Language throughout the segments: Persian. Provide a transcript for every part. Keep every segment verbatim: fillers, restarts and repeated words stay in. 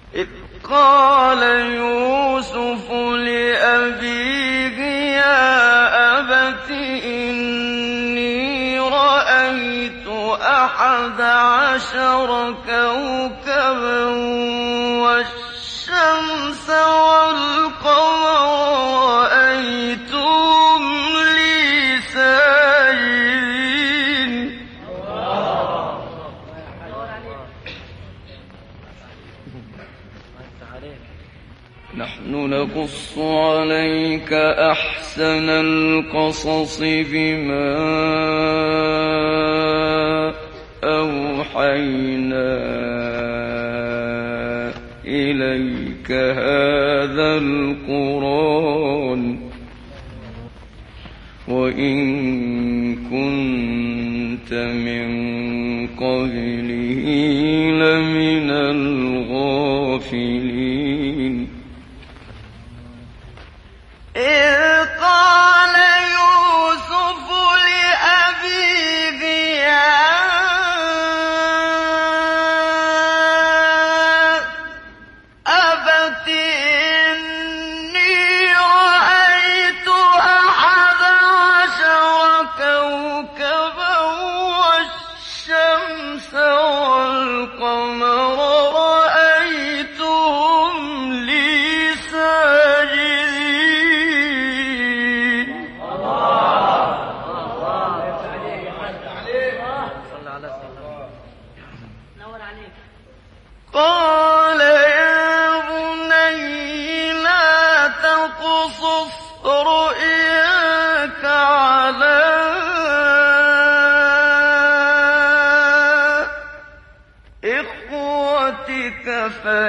إذ قال يوسف لأبيه يا أبت إني رأيت أحد عشر كوكبا والشمس والقمر رأيتهم لي ساجدين. نحن نقص عليك أحسن القصص بما أوحينا إليك هذا القرآن وإن كنت من قبله لمن الغافلين. إذ قال يوسف لأبيه يا أبت إني رأيت أحد عشر كوكبا والشمس والقمر رأيتهم لي ساجدين. قال يا بني لا تقصص رؤياك على إخوتك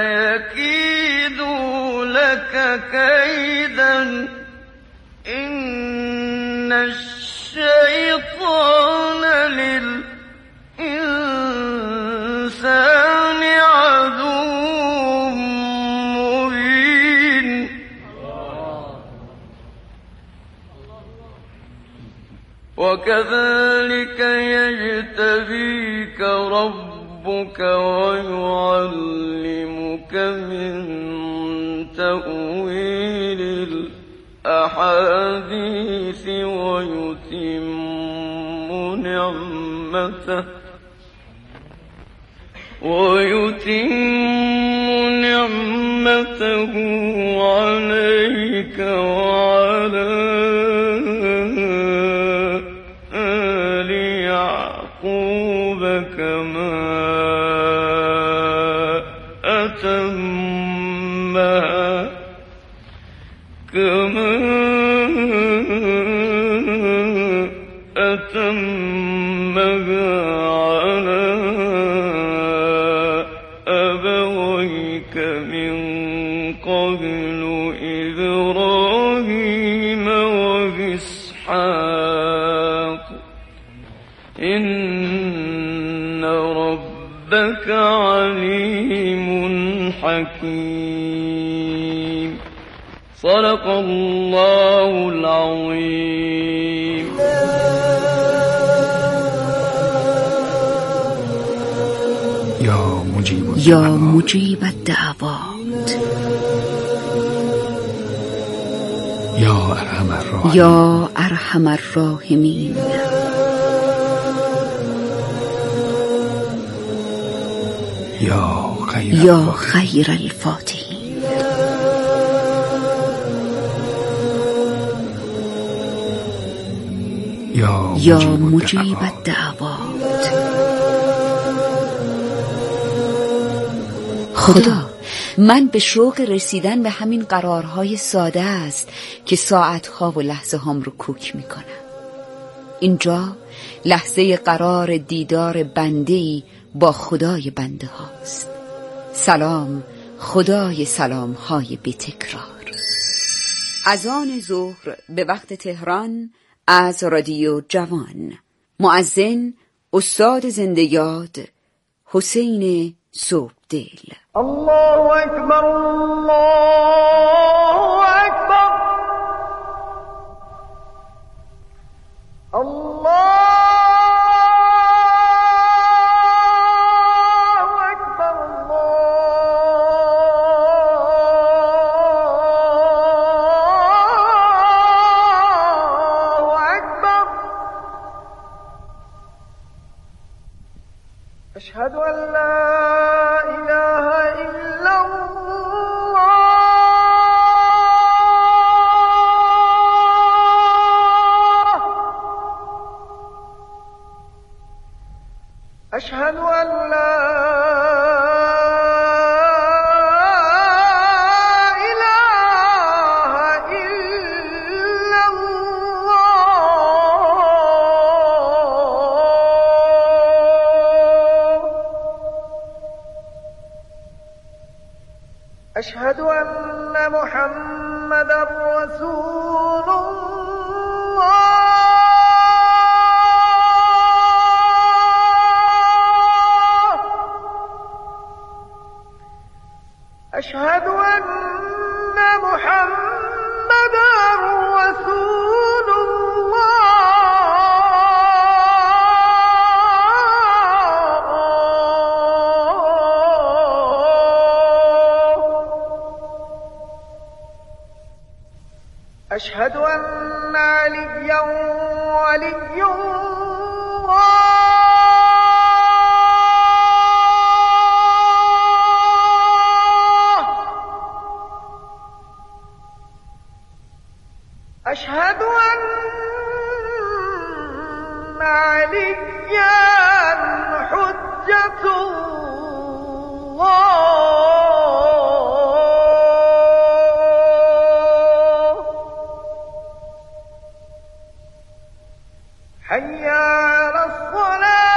فيكيدوا لك كيدا إن الشيطان للإنسان عدو مبين. وكذلك يجتبيك ربك ويعلمك من تأويل الأحاديث ويتم نعمته ويتم نعمته عليك وعلى آل يعقوب كما أتمها كما أتمها على أبويك من قبل إبراهيم وإسحاق إن ربك عليم حكيم. صدق الله العظيم. يا مجيب يا مجيب الدعوات يا أرحم الراحمين يا أرحم الراحمين يا خير يا خير الفاتحين يا يا مجيب الدعوات. خدا، من به شوق رسیدن به همین قرارهای ساده است که ساعتها و لحظه هم رو کوک میکنم. اینجا لحظه قرار دیدار بنده‌ای با خدای بنده هاست. سلام خدای سلام های بی تکرار. اذان ظهر به وقت تهران از رادیو جوان. مؤذن استاد زنده یاد حسین صبحدل. الله اکبر الله اکبر الله اکبر الله أشهد أن محمدًا رسول الله. أشهد أن محمدًا رسول الله. أشهد أن عليا ولي الله. أشهد أن عليا حجة الله. حي على الصلاة.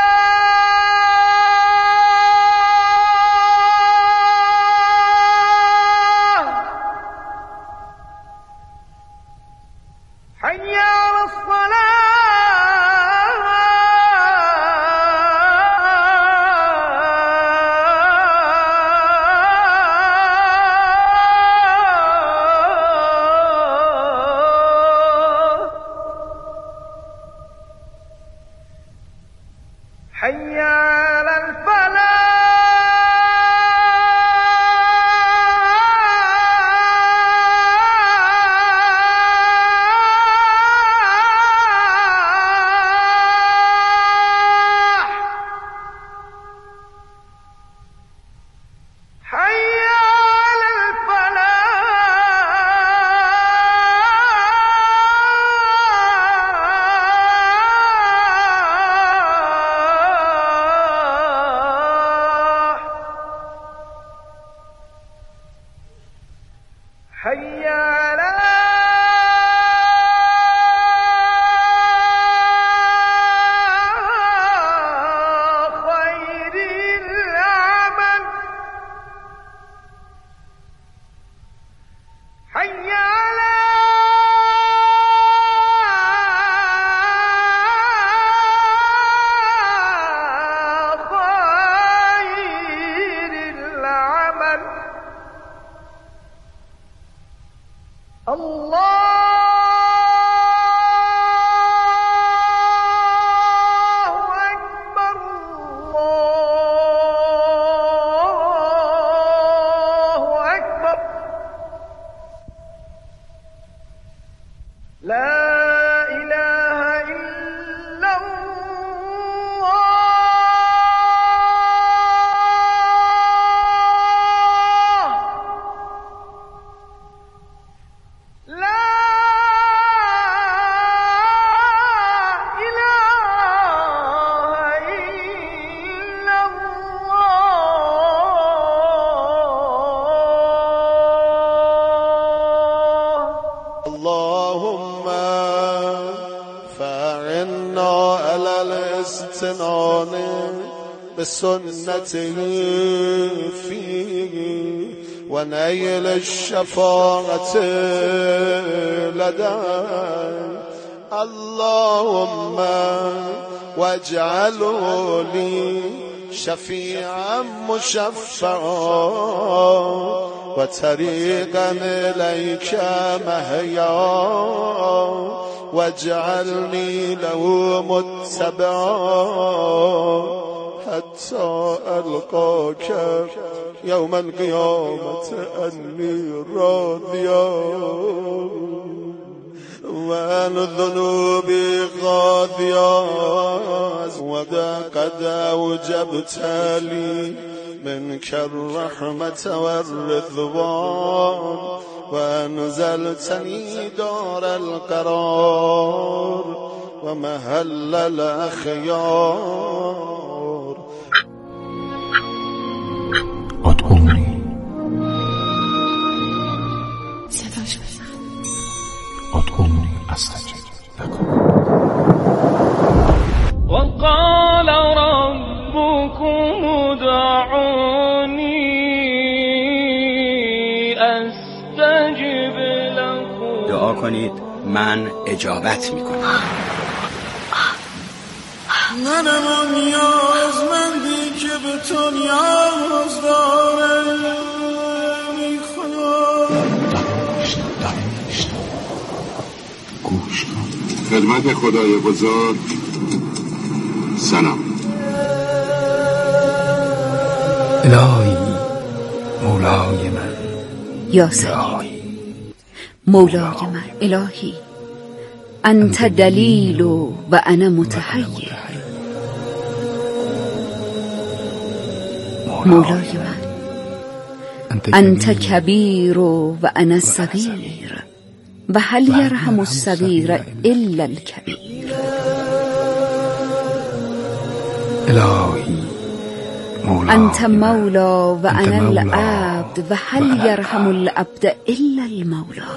حي على الصلاة. حي على الفلاح. حي على الفلاح. حي على خير العمل. حي على خير العمل. الله أكبر. الله أكبر. لا إله إلا الله. لا إله إلا الله. اللهم فأعنا على الاستنان بسنته فيه ونيل الشفاعة لديه. اللهم واجعله لي شفيعا مشفعا وطريقا إليك مهيا واجعلني له متبعا حتى ألقاك يوم القيامة أني راضيا وعن ذنوبي غاضيا وقد أوجبت لي منك الرحمة والرضوان وأنزلتني دار القرار ومهل الأخيار. ادعوني ادعوني استجب لكم. وقال ربكم ادعوني استجب لكم. دعا کنید من اجابت میکنم. منم نیازمندی که به تو نیاز دارم ای خدا. گوش کن. خدمت خدای بزرگ سلام. الهی مولای من، یا سید مولای من، الهی انت دلیل و انا متحیر. مولای من انت کبیر و انا صغیر و هل یرحم الصغیر الا الکبیر. الهی مولای انت مولا و انا العبد و هل یرحم العبد الا المولا.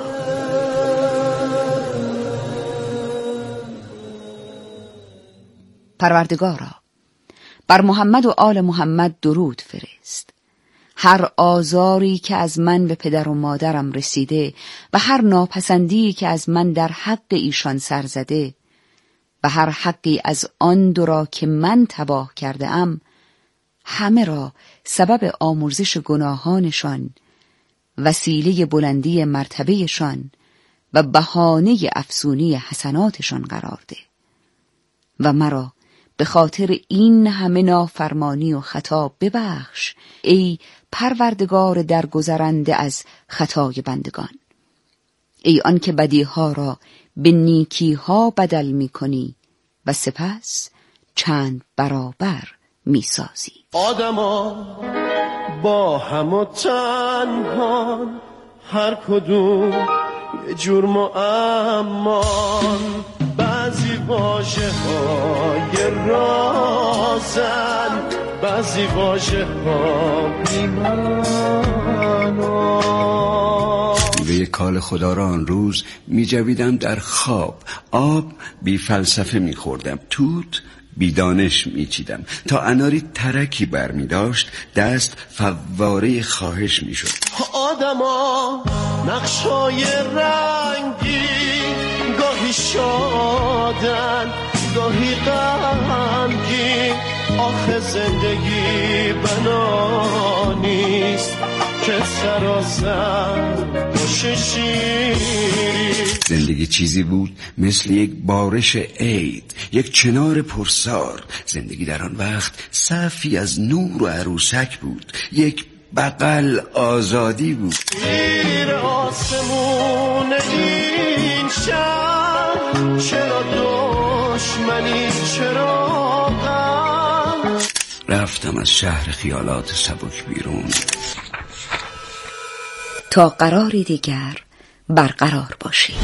پروردگارا بر محمد و آل محمد درود فرست. هر آزاری که از من به پدر و مادرم رسیده و هر ناپسندی که از من در حق ایشان سر زده و هر حقی از آن دو را که من تباه کرده ام، همه را سبب آمرزش گناهانشان، وسیله بلندی مرتبهشان و بهانه افزونی حسناتشان قرار ده و مرا به خاطر این همه نافرمانی و خطا ببخش ای پروردگار درگذرنده از خطای بندگان. ای آن که بدیها را به نیکیها بدل می کنی و سپس چند برابر می سازی. آدما با هم و تنها، هر کدوم یه جرم و امان، بعضی واژه های رازن، بعضی واژه ها بی‌معنا. به یک کال خدا را آن روز می جویدم در خواب، آب بی فلسفه می خوردم، توت بی دانش می چیدم، تا اناری ترکی بر می داشت دست فواره خواهش می شد. آدما نقشای رنگی، گاهی شادن گاهی غمگین، آخه زندگی بنا نیست که سراسر باشه شیری. زندگی چیزی بود مثل یک بارش عید، یک چنار پرسار. زندگی در آن وقت صفی از نور و عروسک بود، یک بغل آزادی بود. زیر آسمون این شهر چرا دشمنی، چرا غم؟ رفتم از شهر خیالات سبک بیرون تا قراری دیگر برقرار باشی.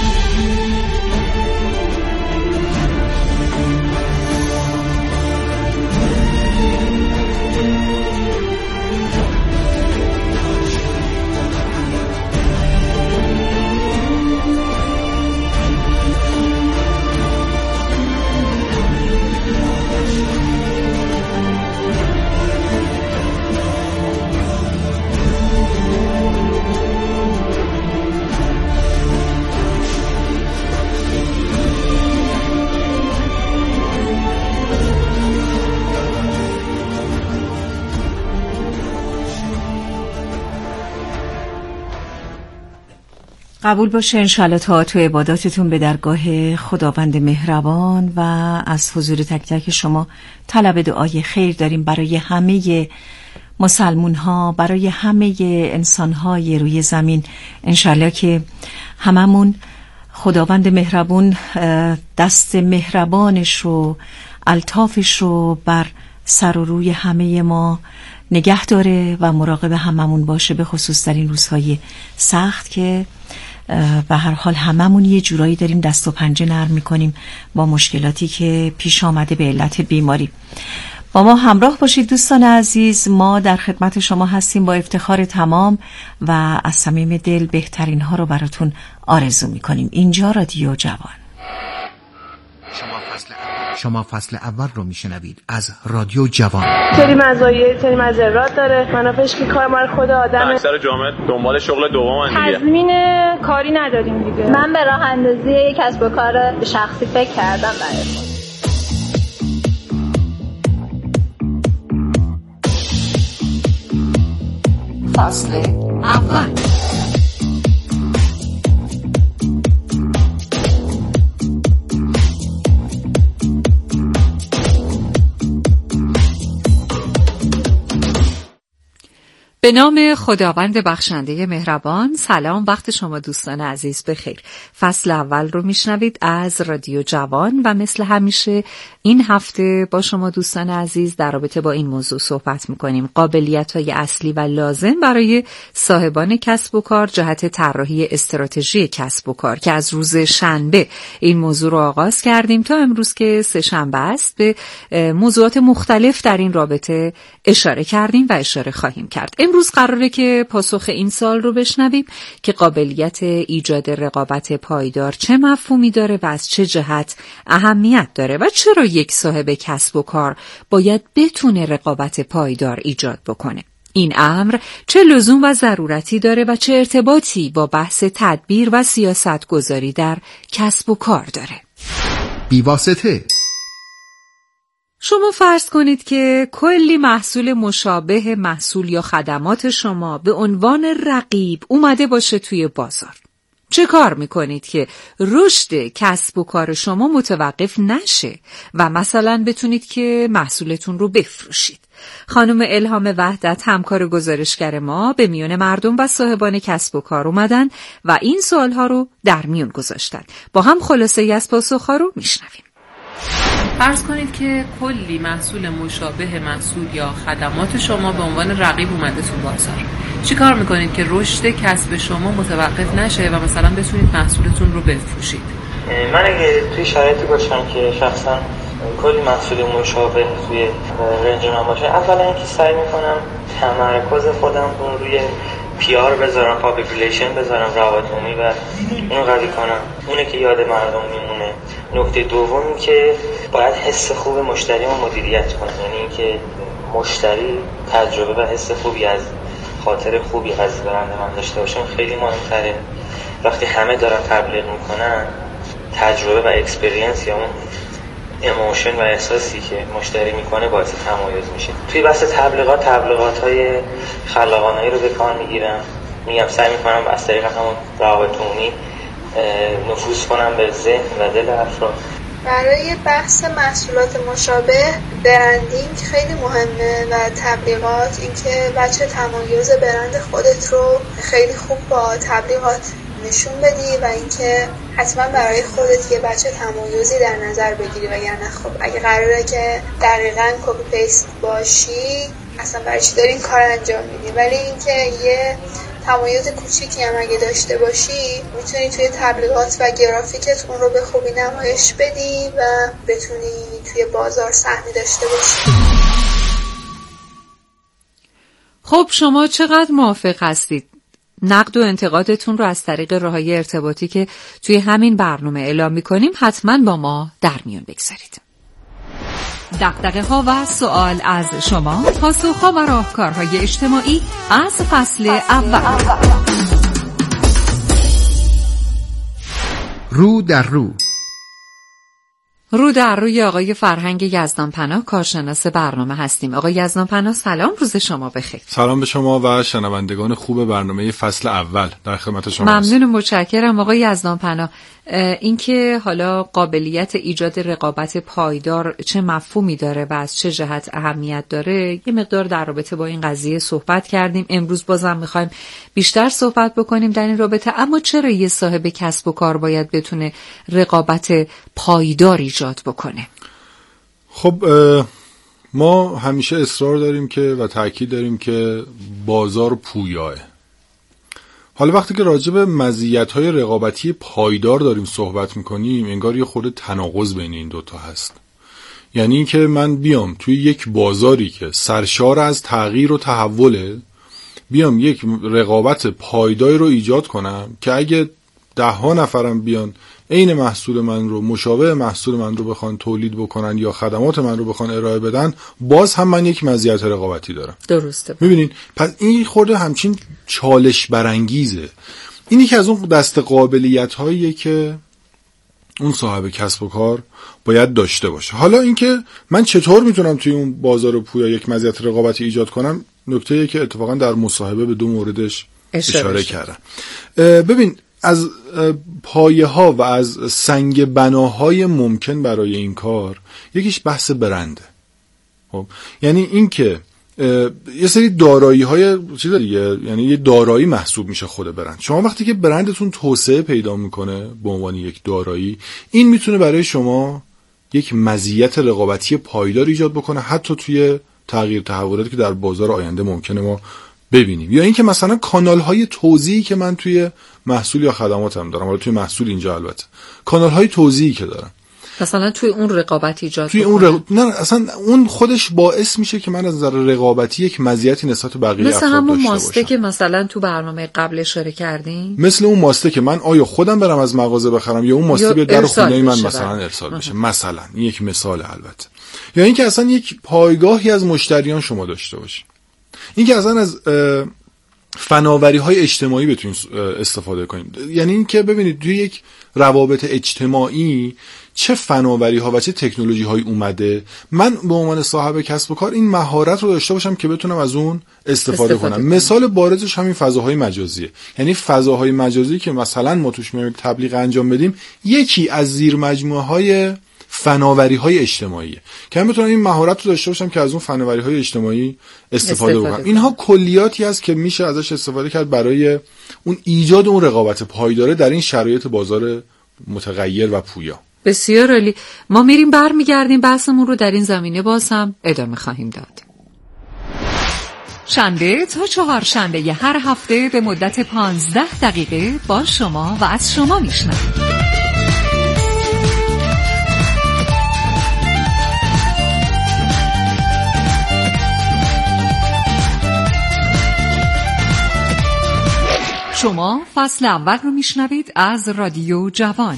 قبول باشه انشالله طاعت و عباداتتون به درگاه خداوند مهربان. و از حضور تک تک شما طلب دعای خیر داریم برای همه مسلمون ها، برای همه انسان های روی زمین. انشالله که هممون خداوند مهربان دست مهربانش رو، الطافش رو بر سر و روی همه ما نگه داره و مراقب هممون باشه، به خصوص در این روزهای سخت که به هر حال هممون یه جورایی داریم دست و پنجه نرم میکنیم با مشکلاتی که پیش آمده به علت بیماری. با ما همراه باشید دوستان عزیز، ما در خدمت شما هستیم با افتخار تمام و از صمیم دل بهترین ها رو براتون آرزو میکنیم. اینجا رادیو جوان. شما فصل شما فصل اول رو میشنوید از رادیو جوان. سری مزایای سری مضرات داره. منافعش که کار مال خود آدمه. اکثر جامعه دنبال شغل دومن دیگه. تضمین کاری نداریم دیگه. من به راه اندازی یک کسب و کار شخصی فکر کردم برای خودم. فصل اول. به نام خداوند بخشنده مهربان. سلام، وقت شما دوستان عزیز بخیر. فصل اول رو میشنوید از رادیو جوان و مثل همیشه این هفته با شما دوستان عزیز در رابطه با این موضوع صحبت میکنیم: قابلیت‌های اصلی و لازم برای صاحبان کسب و کار جهت طراحی استراتژی کسب و کار، که از روز شنبه این موضوع رو آغاز کردیم تا امروز که سه شنبه است. به موضوعات مختلف در این رابطه اشاره کردیم و اشاره خواهیم کرد. امروز قراره که پاسخ این سال رو بشنویم که قابلیت ایجاد رقابت پایدار چه مفهومی داره و از چه جهت اهمیت داره و چرا یک صاحب کسب و کار باید بتونه رقابت پایدار ایجاد بکنه. این امر چه لزوم و ضرورتی داره و چه ارتباطی با بحث تدبیر و سیاست گذاری در کسب و کار داره. بی‌واسطه. شما فرض کنید که کلی محصول مشابه محصول یا خدمات شما به عنوان رقیب اومده باشه توی بازار. چه کار میکنید که رشد کسب و کار شما متوقف نشه و مثلا بتونید که محصولتون رو بفروشید؟ خانم الهام وحدت، همکار گزارشگر ما، به میون مردم و صاحبان کسب و کار اومدن و این سوالها رو در میون گذاشتن. با هم خلاصه ای از پاسخها رو میشنویم. فرض کنید که کلی محصول مشابه محصول یا خدمات شما به عنوان رقیب اومده تو بازار. چی کار میکنید که رشد کسب شما متوقف نشه و مثلا بتونید محصولتون رو بفروشید؟ من اگه توی شرایطی باشم که شخصا کلی محصول مشابه توی رنج من باشه، اولا اینکه سعی میکنم تمرکز خودم رو روی پی آر بذارم، پابلیک ریلیشن بذارم، روابط عمومی و اونو قوی کنم. اونه که یاد مردم میمونه. نکته دومی که باید حس خوب مشتری رو مدیریت کنم، یعنی اینکه مشتری تجربه و حس خوبی از خاطر خوبی از برند من داشته باشه خیلی مهمتره. وقتی همه دارن تبلیغ میکنن، تجربه و اکسپریانس یا اون ایموشن و احساسی که مشتری میکنه باعث تمایز میشه. توی بحث تبلیغات، تبلیغات‌های خلاقانه‌ای رو به کار میگیرم. میگم سعی میکنم از طریق همون روابط عمومی نفوذ کنم به ذهن و دل افراد. برای بحث محصولات مشابه، برندینگ خیلی مهمه و تبلیغات، اینکه بچه تمایز برند خودت رو خیلی خوب با تبلیغات نشون بدی و اینکه حتما برای خودت یه بچه تمایزی در نظر بگیری، وگرنه خب اگه قراره که دقیقاً کپی پیست باشی اصلا برای چی داری این کار انجام میدی؟ ولی اینکه یه تمایز کوچیکی هم اگه داشته باشی میتونی توی تبلیغات و گرافیکت اون رو به خوبی نمایش بدی و بتونی توی بازار سهمی داشته باشی. خب شما چقدر موافق هستید؟ نقد و انتقادتون رو از طریق راه‌های ارتباطی که توی همین برنامه اعلام می‌کنیم حتما با ما در میون بگذارید. دغدغه ها و سوال از شما، پاسخ ها و راهکارهای اجتماعی از فصل اول. رو در رو. رو در روی آقای فرهنگ یزدانپناه، کارشناس برنامه هستیم. آقای یزدانپناه سلام، روز شما بخیر. سلام به شما و شنوندگان خوب برنامه فصل اول، در خدمت شما. ممنون و متشکرم آقای یزدانپناه. اینکه حالا قابلیت ایجاد رقابت پایدار چه مفهومی داره و از چه جهت اهمیت داره، یه مقدار در رابطه با این قضیه صحبت کردیم. امروز بازم میخوایم بیشتر صحبت بکنیم در این رابطه. اما چرا یه صاحب کسب و کار باید بتونه رقابت پایدار ایجاد بکنه؟ خب ما همیشه اصرار داریم که و تاکید داریم که بازار پویاه. حالا وقتی که راجع به مزیت‌های رقابتی پایدار داریم صحبت می‌کنیم، انگار یه خورده تناقض بین این دوتا هست. یعنی اینکه من بیام توی یک بازاری که سرشار از تغییر و تحوله، بیام یک رقابت پایداری رو ایجاد کنم که اگه ده ها نفرم بیان عین محصول من رو، مشابه محصول من رو بخوان تولید بکنن یا خدمات من رو بخوان ارائه بدن، باز هم من یک مزیت رقابتی دارم. درسته. میبینین پس این خورده همچین چالش برانگیزه. اینی که از اون دست قابلیت هاییه که اون صاحب کسب و کار باید داشته باشه. حالا اینکه من چطور میتونم توی اون بازار پویا یک مزیت رقابتی ایجاد کنم، نکته‌ایه که اتفاقا در مصاحبه به دو موردش اشاره, اشاره کردم. ببین از پایه ها و از سنگ بناهای ممکن برای این کار یکیش بحث برنده. خب یعنی اینکه یه سری دارایی های چیز دیگه، یعنی یه دارایی محسوب میشه خود برند. شما وقتی که برندتون توسعه پیدا میکنه به عنوان یک دارایی، این میتونه برای شما یک مزیت رقابتی پایدار ایجاد بکنه، حتی توی تغییر تحولاتی که در بازار آینده ممکنه ما ببینیم. یا اینکه مثلا کانال های توزیعی که من توی محصول یا خدماتم دارم، حالا توی محصول اینجا البته کانال های توزیعی که دارم، مثلا توی اون رقابت ایجاد توی اون رق... نه اصلا اون خودش باعث میشه که من از نظر رقابتی یک مزیتی نسبت به بقیه افراد داشته باشم. مثل همون ماسته که مثلا تو برنامه قبل اشاره کردیم، مثل اون ماسته که من آیا خودم برم از مغازه بخرم یا اون ماسته بیاد در خونه من مثلا ارسال بشه. مثلا این یک مثال البته. یا اینکه اصلا یک پایگاهی از مشتریان شما داشته باشید. اینکه اصلا از فناوری‌های اجتماعی بتونید استفاده کنید. یعنی اینکه ببینید توی یک روابط اجتماعی چه فناوری ها و چه تکنولوژی های اومده، من به عنوان صاحب کسب و کار این مهارت رو داشته باشم که بتونم از اون استفاده, استفاده کنم. مثال بارزش همین فضاهای مجازیه. یعنی فضاهای مجازی که مثلا ما توش میایم تبلیغ انجام بدیم، یکی از زیر مجموعه های فناوری های اجتماعیه که من بتونم این مهارت رو داشته باشم که از اون فناوری های اجتماعی استفاده, استفاده بکنم. اینها کلیاتی است که میشه ازش استفاده کرد برای اون ایجاد اون رقابت پایدار در این شرایط بازار متغیر و پویا. بسیار عالی. ما میریم برمیگردیم بحثمون رو در این زمینه باز هم ادامه خواهیم داد. شنبه تا چهارشنبه هر هفته به مدت پانزده دقیقه با شما و از شما میشنویم. شما فصل اول رو میشنوید از رادیو جوان.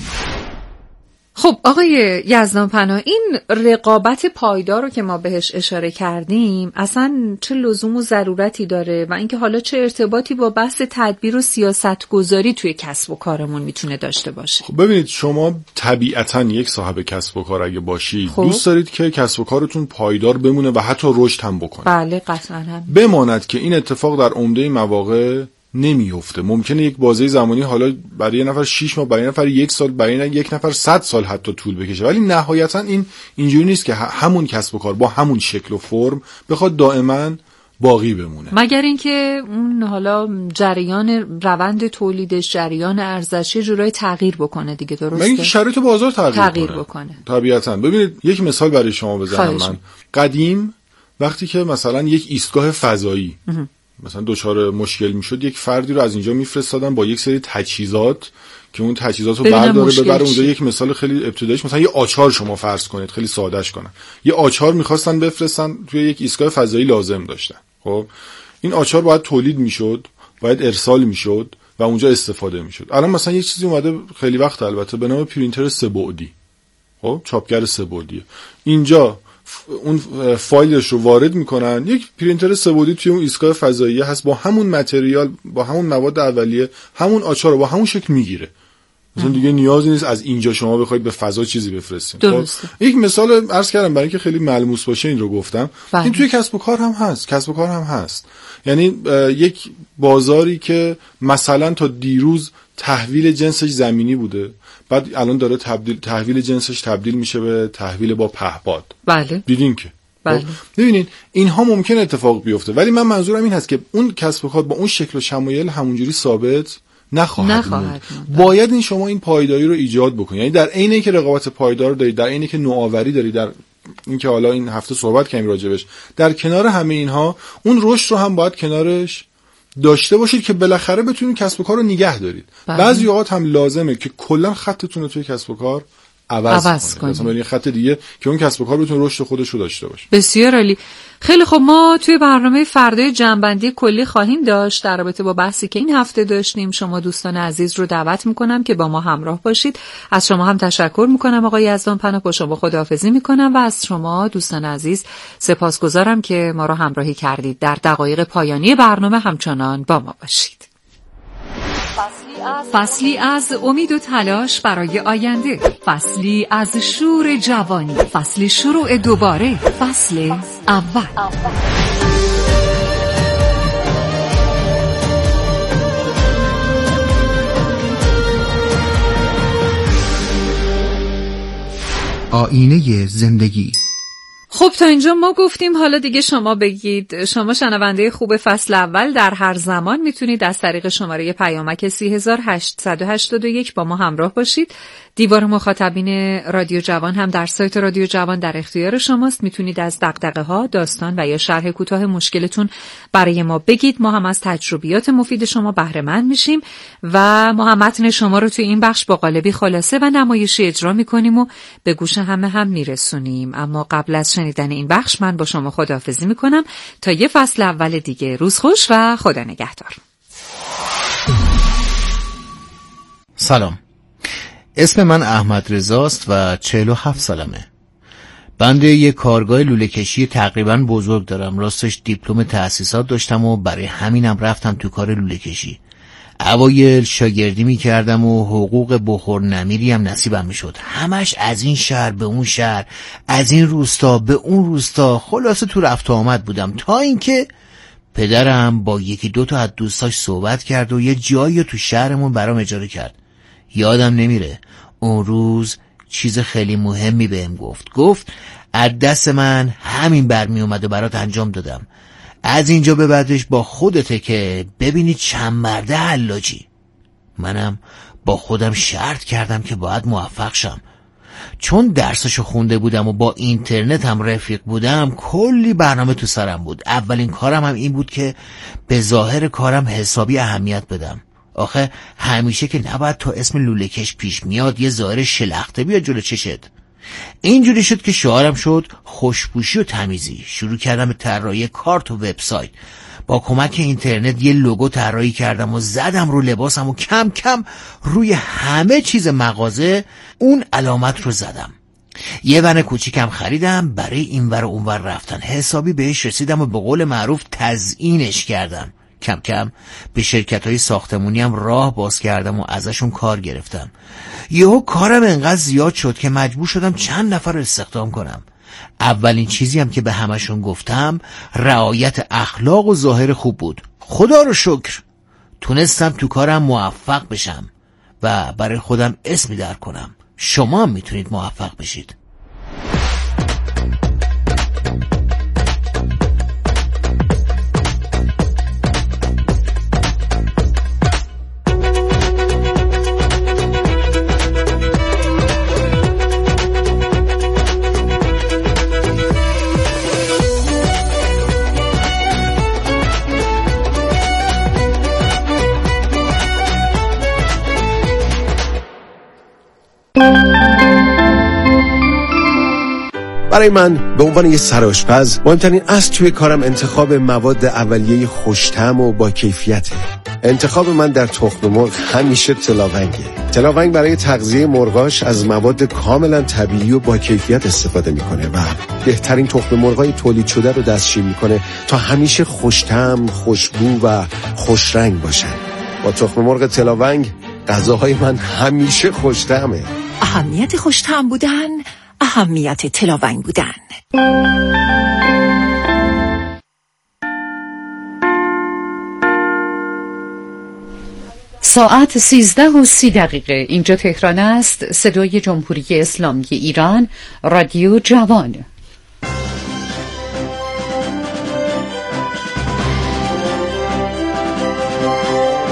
خب آقای یزدان پناه، این رقابت پایدار رو که ما بهش اشاره کردیم اصلا چه لزوم و ضرورتی داره و اینکه حالا چه ارتباطی با بحث تدبیر و سیاست گذاری توی کسب و کارمون میتونه داشته باشه؟ خب ببینید، شما طبیعتاً یک صاحب کسب و کار اگه باشید خب. دوست دارید که کسب و کارتون پایدار بمونه و حتی رشد هم بکنه. بله قطعاً هم. بماند که این اتفاق در عمده مواقع نمیفته. ممکنه یک بازه زمانی حالا برای یه نفر شش ماه، برای یه نفر یک سال، برای یک نفر صد سال حتی طول بکشه، ولی نهایتا این اینجوری نیست که همون کسب و کار با همون شکل و فرم بخواد دائما باقی بمونه، مگر اینکه اون حالا جریان روند تولیدش، جریان ارزشی جورای تغییر بکنه دیگه. درسته؟ مگر اینکه شرایط بازار تغییر, تغییر بکنه. بکنه طبیعتا. ببینید یک مثال برای شما بزنم. من قدیم وقتی که مثلا یک ایستگاه فضایی مثلا دچار مشکل میشد، یک فردی رو از اینجا میفرستادن با یک سری تجهیزات که اون تجهیزات رو برداره ببره اونجا. یک مثال خیلی ابتداییش، مثلا یه آچار شما فرض کنید، خیلی سادهش کنن، یه آچار میخواستن بفرستن توی یک ایستگاه فضایی لازم داشتن. خب این آچار باید تولید میشد، باید ارسال میشد و اونجا استفاده میشد. الان مثلا یک چیزی اومده خیلی وقت البته به نام پرینتر سه بعدی، خب چاپگر سه بعدی. اینجا اون فایلش رو وارد میکنن، یک پرینتر سه بعدی توی اون ایستگاه فضایی هست، با همون متریال، با همون مواد اولیه، همون آچار رو با همون شکل میگیره. مثلا دیگه نیازی نیست از اینجا شما بخواید به فضا چیزی بفرستید. خب یک مثال عرض کردم برای اینکه خیلی ملموس باشه این رو گفتم. بله. این توی کسب و کار هم هست، کسب و کار هم هست. یعنی یک بازاری که مثلا تا دیروز تحویل جنسش زمینی بوده، بعد الان داره تبدیل تحویل جنسش تبدیل میشه به تحویل با پهپاد. بله. دیدین که بله. ببینید اینها ممکن اتفاق بیفته، ولی من منظورم این هست که اون کسب و کار با اون شکل و شمایل همونجوری ثابت نخواهد, نخواهد باید این شما این پایداری رو ایجاد بکنید. یعنی در عین اینکه رقابت پایدار دارید، در عین که نوآوری دارید، در اینکه حالا این هفته صحبت کردیم راجبش، در کنار همه اینها اون رشد رو هم باید کنارش داشته باشید که بالاخره بتونید کسب و کار رو نگه دارید. بعضی اوقات هم لازمه که کلا خطتون رو توی کسب و کار عوض, عوض کنید. مثلا برید خط دیگه که اون کسب و کار بتونه رشد خودش رو داشته باشه. بسیار عالی. خیلی خب، ما توی برنامه فردای جنبندی کلی خواهیم داشت در رابطه با بحثی که این هفته داشتیم. شما دوستان عزیز رو دعوت میکنم که با ما همراه باشید. از شما هم تشکر میکنم آقای یزدان پناه، با شما خداحافظی میکنم و از شما دوستان عزیز سپاسگزارم که ما رو همراهی کردید. در دقایق پایانی برنامه همچنان با ما باشید. فصلی از امید و تلاش برای آینده، فصلی از شور جوانی، فصل شروع دوباره، فصل اول. آینه زندگی. خب تا اینجا ما گفتیم، حالا دیگه شما بگید. شما شنونده خوب فصل اول در هر زمان میتونید از طریق شماره پیامک سی هزار هشتصد و هشتاد و یک با ما همراه باشید. دیوار مخاطبین رادیو جوان هم در سایت رادیو جوان در اختیار شماست. میتونید از دغدغه ها، داستان و یا شرح کوتاه مشکلتون برای ما بگید. ما هم از تجربیات مفید شما بهره مند میشیم و ما هم متن شما رو توی این بخش با قالبی خلاصه و نمایشی اجرا میکنیم و به گوش همه هم میرسونیم. اما قبل از شنیدن این بخش من با شما خداحافظی میکنم تا یه فصل اول دیگه. روز خوش و خدا نگهدار. سلام، اسم من احمد رضاست و چهل و هفت سالمه. بنده یه کارگاه لوله کشی تقریبا بزرگ دارم. راستش دیپلم تأسیسات داشتم و برای همینم رفتم تو کار لوله کشی. اوایل شاگردی می کردم و حقوق بخور نمیری هم نصیبم می شد. همش از این شهر به اون شهر، از این روستا به اون روستا، خلاصه تو رفت و آمد بودم تا اینکه پدرم با یکی دو تا از دوستاش صحبت کرد و یه جایی تو شهرمون برام اجاره کرد. یادم نمیره اون روز چیز خیلی مهمی بهم گفت. گفت از دست من همین برمی اومد و برات انجام دادم. از اینجا به بعدش با خودته که ببینی چند مرده حلاجی. منم با خودم شرط کردم که باید موفق شم. چون درسشو خونده بودم و با اینترنت هم رفیق بودم، کلی برنامه تو سرم بود. اولین کارم هم این بود که به ظاهر کارم حسابی اهمیت بدم. آخه همیشه که نباید تا اسم لوله‌کش پیش میاد یه ظاهر شلخته بیاد جلو چشت. اینجوری شد که شعارم شد خوشپوشی و تمیزی. شروع کردم به طراحی کارت و وبسایت. با کمک اینترنت یه لوگو طراحی کردم و زدم رو لباسم و کم کم روی همه چیز مغازه اون علامت رو زدم. یه ون کوچیکم خریدم برای این ور و اون ور رفتن. حسابی بهش رسیدم و به قول معروف تزیینش کردم. کم کم به شرکت‌های ساختمونی هم راه باز کردم و ازشون کار گرفتم. یهو کارم انقدر زیاد شد که مجبور شدم چند نفر رو استخدام کنم. اولین چیزی هم که به همشون گفتم رعایت اخلاق و ظاهر خوب بود. خدا رو شکر تونستم تو کارم موفق بشم و برای خودم اسمی در کنم. شما هم میتونید موفق بشید. برای من به عنوان یه سرآشپز مهمترین اصل توی کارم انتخاب مواد اولیه خوش‌طعم و با کیفیته. انتخاب من در تخم مرغ همیشه تلاونگه. تلاونگ برای تغذیه مرغاش از مواد کاملا طبیعی و با کیفیت استفاده میکنه و بهترین تخم مرغای تولید شده رو دستشویی میکنه تا همیشه خوش‌طعم، خوشبو و خوشرنگ باشن. با تخم مرغ تلاونگ غذاهای من همیشه خوش‌طعمه. اهمیت خوش‌طعم بودن، اهمیت تلاونگ بودن. ساعت سیزده و سی دقیقه اینجا تهران است. صدای جمهوری اسلامی ایران، رادیو جوان.